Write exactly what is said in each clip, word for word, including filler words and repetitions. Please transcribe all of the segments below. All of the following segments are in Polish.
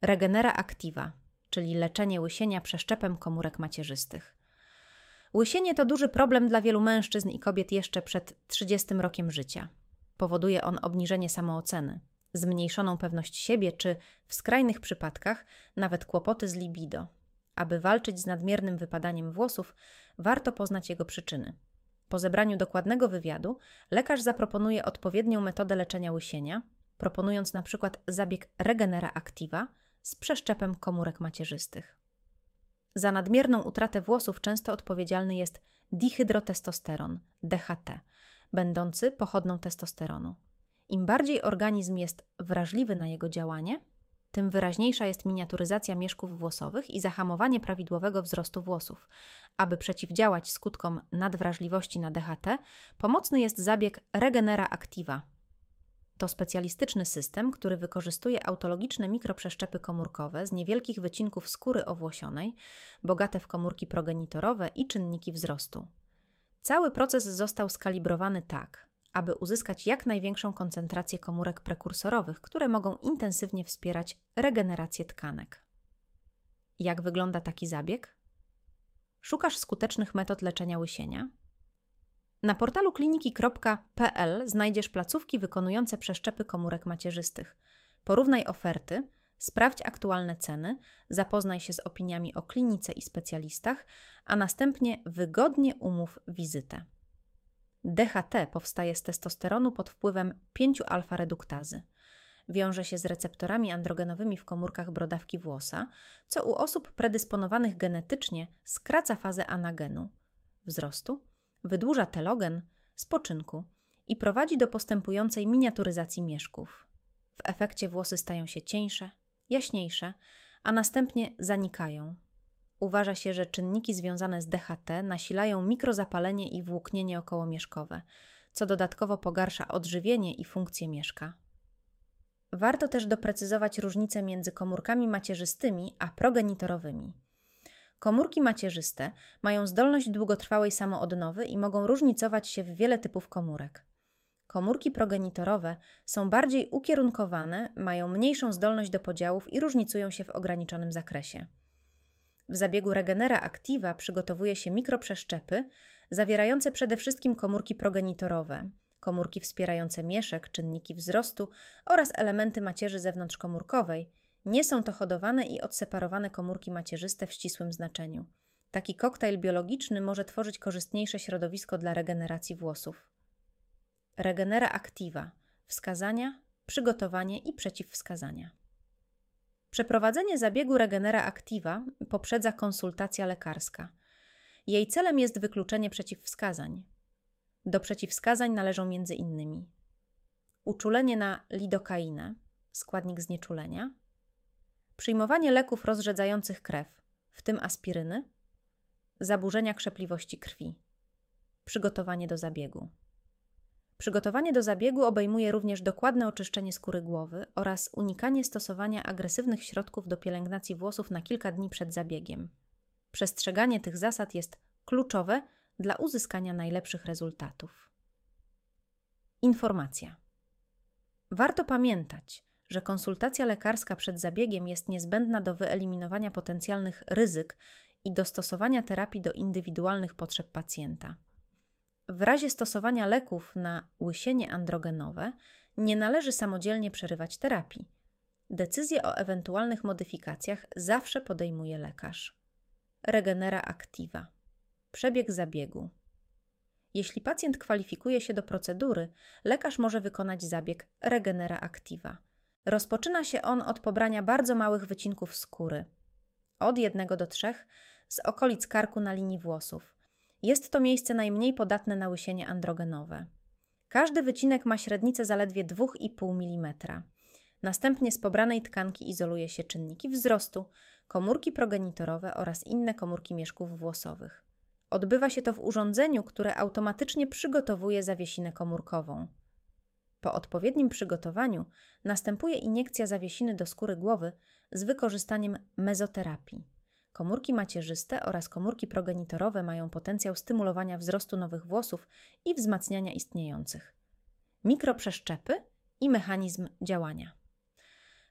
Regenera activa, czyli leczenie łysienia przeszczepem komórek macierzystych. Łysienie to duży problem dla wielu mężczyzn i kobiet jeszcze przed trzydziestym rokiem życia. Powoduje on obniżenie samooceny, zmniejszoną pewność siebie czy, w skrajnych przypadkach, nawet kłopoty z libido. Aby walczyć z nadmiernym wypadaniem włosów, warto poznać jego przyczyny. Po zebraniu dokładnego wywiadu lekarz zaproponuje odpowiednią metodę leczenia łysienia, proponując na przykład zabieg Regenera activa z przeszczepem komórek macierzystych. Za nadmierną utratę włosów często odpowiedzialny jest dihydrotestosteron, D H T, będący pochodną testosteronu. Im bardziej organizm jest wrażliwy na jego działanie, tym wyraźniejsza jest miniaturyzacja mieszków włosowych i zahamowanie prawidłowego wzrostu włosów. Aby przeciwdziałać skutkom nadwrażliwości na D H T, pomocny jest zabieg Regenera activa. To specjalistyczny system, który wykorzystuje autologiczne mikroprzeszczepy komórkowe z niewielkich wycinków skóry owłosionej, bogate w komórki progenitorowe i czynniki wzrostu. Cały proces został skalibrowany tak, aby uzyskać jak największą koncentrację komórek prekursorowych, które mogą intensywnie wspierać regenerację tkanek. Jak wygląda taki zabieg? Szukasz skutecznych metod leczenia łysienia? Na portalu kliniki kropka p l znajdziesz placówki wykonujące przeszczepy komórek macierzystych. Porównaj oferty, sprawdź aktualne ceny, zapoznaj się z opiniami o klinice i specjalistach, a następnie wygodnie umów wizytę. D H T powstaje z testosteronu pod wpływem pięć alfa reduktazy. Wiąże się z receptorami androgenowymi w komórkach brodawki włosa, co u osób predysponowanych genetycznie skraca fazę anagenu, wzrostu, wydłuża telogen, spoczynku i prowadzi do postępującej miniaturyzacji mieszków. W efekcie włosy stają się cieńsze, jaśniejsze, a następnie zanikają. Uważa się, że czynniki związane z D H T nasilają mikrozapalenie i włóknienie okołomieszkowe, co dodatkowo pogarsza odżywienie i funkcję mieszka. Warto też doprecyzować różnicę między komórkami macierzystymi a progenitorowymi. Komórki macierzyste mają zdolność długotrwałej samoodnowy i mogą różnicować się w wiele typów komórek. Komórki progenitorowe są bardziej ukierunkowane, mają mniejszą zdolność do podziałów i różnicują się w ograniczonym zakresie. W zabiegu Regenera activa przygotowuje się mikroprzeszczepy zawierające przede wszystkim komórki progenitorowe, komórki wspierające mieszek, czynniki wzrostu oraz elementy macierzy zewnątrzkomórkowej. Nie są to hodowane i odseparowane komórki macierzyste w ścisłym znaczeniu. Taki koktajl biologiczny może tworzyć korzystniejsze środowisko dla regeneracji włosów. Regenera activa. Wskazania, przygotowanie i przeciwwskazania. Przeprowadzenie zabiegu Regenera activa poprzedza konsultacja lekarska. Jej celem jest wykluczenie przeciwwskazań. Do przeciwwskazań należą między innymi uczulenie na lidokainę, składnik znieczulenia, przyjmowanie leków rozrzedzających krew, w tym aspiryny, zaburzenia krzepliwości krwi, przygotowanie do zabiegu. Przygotowanie do zabiegu obejmuje również dokładne oczyszczenie skóry głowy oraz unikanie stosowania agresywnych środków do pielęgnacji włosów na kilka dni przed zabiegiem. Przestrzeganie tych zasad jest kluczowe dla uzyskania najlepszych rezultatów. Informacja. Warto pamiętać, że konsultacja lekarska przed zabiegiem jest niezbędna do wyeliminowania potencjalnych ryzyk i dostosowania terapii do indywidualnych potrzeb pacjenta. W razie stosowania leków na łysienie androgenowe nie należy samodzielnie przerywać terapii. Decyzję o ewentualnych modyfikacjach zawsze podejmuje lekarz. Regenera activa. Przebieg zabiegu. Jeśli pacjent kwalifikuje się do procedury, lekarz może wykonać zabieg Regenera activa. Rozpoczyna się on od pobrania bardzo małych wycinków skóry, od jednego do trzech, z okolic karku na linii włosów. Jest to miejsce najmniej podatne na łysienie androgenowe. Każdy wycinek ma średnicę zaledwie dwa i pół milimetra. Następnie z pobranej tkanki izoluje się czynniki wzrostu, komórki progenitorowe oraz inne komórki mieszków włosowych. Odbywa się to w urządzeniu, które automatycznie przygotowuje zawiesinę komórkową. Po odpowiednim przygotowaniu następuje iniekcja zawiesiny do skóry głowy z wykorzystaniem mezoterapii. Komórki macierzyste oraz komórki progenitorowe mają potencjał stymulowania wzrostu nowych włosów i wzmacniania istniejących. Mikroprzeszczepy i mechanizm działania.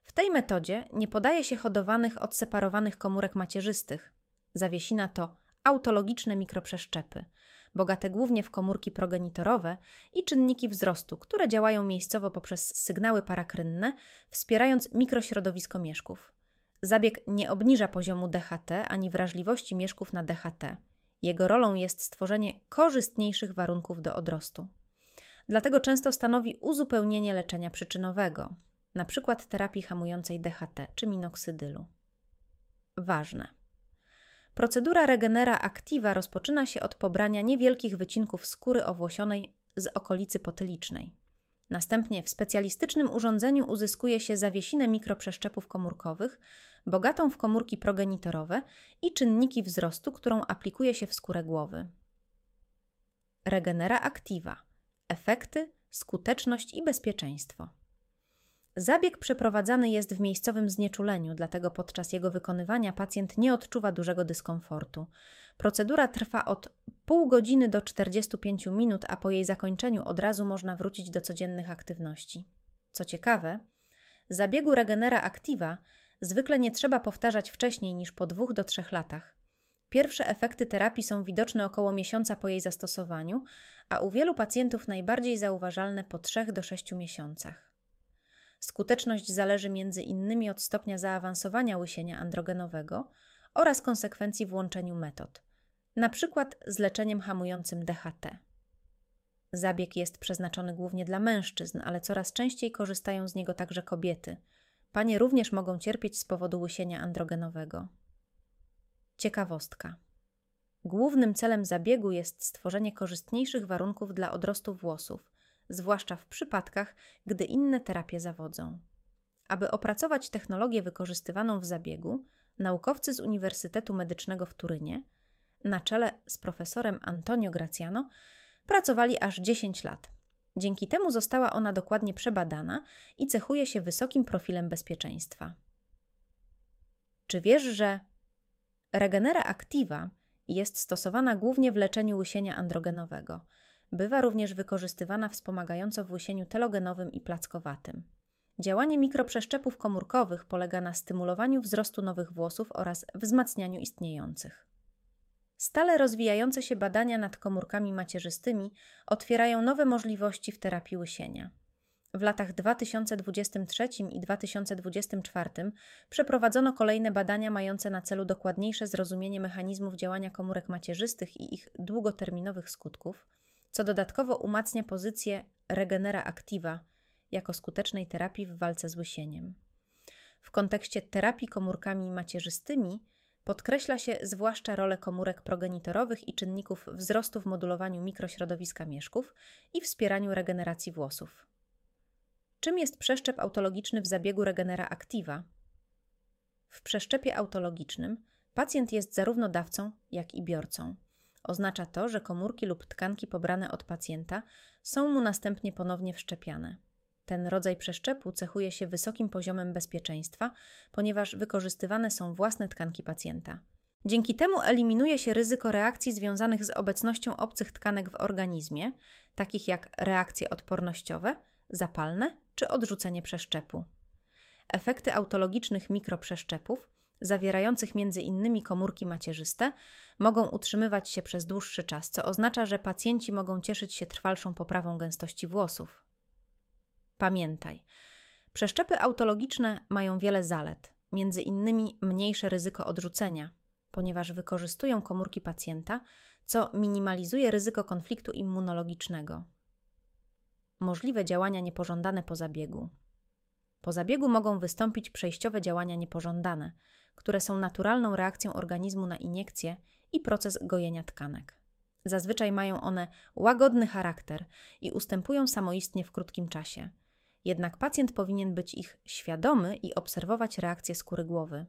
W tej metodzie nie podaje się hodowanych, odseparowanych komórek macierzystych. Zawiesina to autologiczne mikroprzeszczepy, bogate głównie w komórki progenitorowe i czynniki wzrostu, które działają miejscowo poprzez sygnały parakrynne, wspierając mikrośrodowisko mieszków. Zabieg nie obniża poziomu D H T ani wrażliwości mieszków na D H T. Jego rolą jest stworzenie korzystniejszych warunków do odrostu. Dlatego często stanowi uzupełnienie leczenia przyczynowego, np. terapii hamującej D H T czy minoksydylu. Ważne. Procedura Regenera Activa rozpoczyna się od pobrania niewielkich wycinków skóry owłosionej z okolicy potylicznej. Następnie w specjalistycznym urządzeniu uzyskuje się zawiesinę mikroprzeszczepów komórkowych, bogatą w komórki progenitorowe i czynniki wzrostu, którą aplikuje się w skórę głowy. Regenera Activa. Efekty, skuteczność i bezpieczeństwo. Zabieg przeprowadzany jest w miejscowym znieczuleniu, dlatego podczas jego wykonywania pacjent nie odczuwa dużego dyskomfortu. Procedura trwa od pół godziny do czterdziestu pięciu minut, a po jej zakończeniu od razu można wrócić do codziennych aktywności. Co ciekawe, zabiegu Regenera Activa zwykle nie trzeba powtarzać wcześniej niż po dwóch do trzech latach. Pierwsze efekty terapii są widoczne około miesiąca po jej zastosowaniu, a u wielu pacjentów najbardziej zauważalne po trzech do sześciu miesiącach. Skuteczność zależy między innymi od stopnia zaawansowania łysienia androgenowego oraz konsekwencji w łączeniu metod, np. z leczeniem hamującym D H T. Zabieg jest przeznaczony głównie dla mężczyzn, ale coraz częściej korzystają z niego także kobiety. Panie również mogą cierpieć z powodu łysienia androgenowego. Ciekawostka. Głównym celem zabiegu jest stworzenie korzystniejszych warunków dla odrostu włosów, zwłaszcza w przypadkach, gdy inne terapie zawodzą. Aby opracować technologię wykorzystywaną w zabiegu, naukowcy z Uniwersytetu Medycznego w Turynie, na czele z profesorem Antonio Graziano, pracowali aż dziesięć lat. Dzięki temu została ona dokładnie przebadana i cechuje się wysokim profilem bezpieczeństwa. Czy wiesz, że Regenera Activa jest stosowana głównie w leczeniu łysienia androgenowego? Bywa również wykorzystywana wspomagająco w łysieniu telogenowym i plackowatym. Działanie mikroprzeszczepów komórkowych polega na stymulowaniu wzrostu nowych włosów oraz wzmacnianiu istniejących. Stale rozwijające się badania nad komórkami macierzystymi otwierają nowe możliwości w terapii łysienia. W latach dwa tysiące dwudziestym trzecim i dwa tysiące dwudziestym czwartym przeprowadzono kolejne badania mające na celu dokładniejsze zrozumienie mechanizmów działania komórek macierzystych i ich długoterminowych skutków, co dodatkowo umacnia pozycję Regenera Activa jako skutecznej terapii w walce z łysieniem. W kontekście terapii komórkami macierzystymi podkreśla się zwłaszcza rolę komórek progenitorowych i czynników wzrostu w modulowaniu mikrośrodowiska mieszków i wspieraniu regeneracji włosów. Czym jest przeszczep autologiczny w zabiegu Regenera Activa? W przeszczepie autologicznym pacjent jest zarówno dawcą, jak i biorcą. Oznacza to, że komórki lub tkanki pobrane od pacjenta są mu następnie ponownie wszczepiane. Ten rodzaj przeszczepu cechuje się wysokim poziomem bezpieczeństwa, ponieważ wykorzystywane są własne tkanki pacjenta. Dzięki temu eliminuje się ryzyko reakcji związanych z obecnością obcych tkanek w organizmie, takich jak reakcje odpornościowe, zapalne czy odrzucenie przeszczepu. Efekty autologicznych mikroprzeszczepów, zawierających między innymi komórki macierzyste, mogą utrzymywać się przez dłuższy czas, co oznacza, że pacjenci mogą cieszyć się trwalszą poprawą gęstości włosów. Pamiętaj, przeszczepy autologiczne mają wiele zalet, między innymi mniejsze ryzyko odrzucenia, ponieważ wykorzystują komórki pacjenta, co minimalizuje ryzyko konfliktu immunologicznego. Możliwe działania niepożądane po zabiegu. Po zabiegu mogą wystąpić przejściowe działania niepożądane, które są naturalną reakcją organizmu na iniekcję i proces gojenia tkanek. Zazwyczaj mają one łagodny charakter i ustępują samoistnie w krótkim czasie. Jednak pacjent powinien być ich świadomy i obserwować reakcję skóry głowy.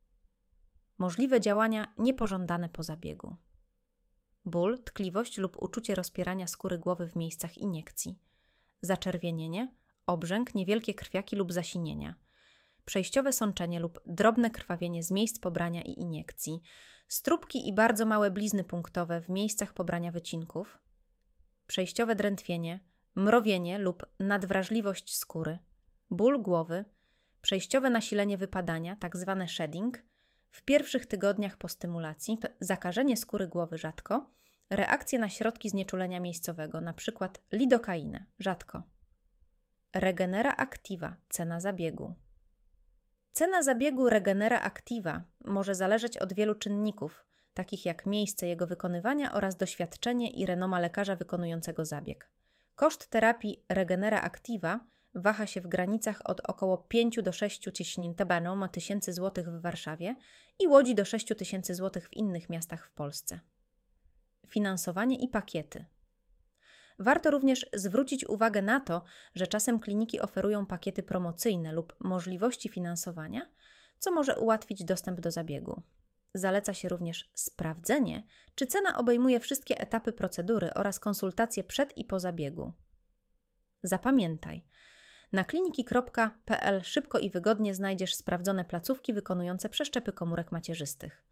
Możliwe działania niepożądane po zabiegu. Ból, tkliwość lub uczucie rozpierania skóry głowy w miejscach iniekcji. Zaczerwienienie, obrzęk, niewielkie krwiaki lub zasinienia. Przejściowe sączenie lub drobne krwawienie z miejsc pobrania i iniekcji. Stróbki i bardzo małe blizny punktowe w miejscach pobrania wycinków. Przejściowe drętwienie, mrowienie lub nadwrażliwość skóry. Ból głowy. przejściowe nasilenie wypadania, tzw. shedding, w pierwszych tygodniach po stymulacji, to zakażenie skóry głowy rzadko, reakcje na środki znieczulenia miejscowego, np. lidokainę, rzadko. Regenera Activa, cena zabiegu. Cena zabiegu Regenera Activa może zależeć od wielu czynników, takich jak miejsce jego wykonywania oraz doświadczenie i renoma lekarza wykonującego zabieg. Koszt terapii Regenera Activa waha się w granicach od około pięć do sześciu tysięcy złotych w Warszawie i Łodzi do sześciu tysięcy złotych w innych miastach w Polsce. Finansowanie i pakiety. Warto również zwrócić uwagę na to, że czasem kliniki oferują pakiety promocyjne lub możliwości finansowania, co może ułatwić dostęp do zabiegu. Zaleca się również sprawdzenie, czy cena obejmuje wszystkie etapy procedury oraz konsultacje przed i po zabiegu. Zapamiętaj, na kliniki kropka p l szybko i wygodnie znajdziesz sprawdzone placówki wykonujące przeszczepy komórek macierzystych.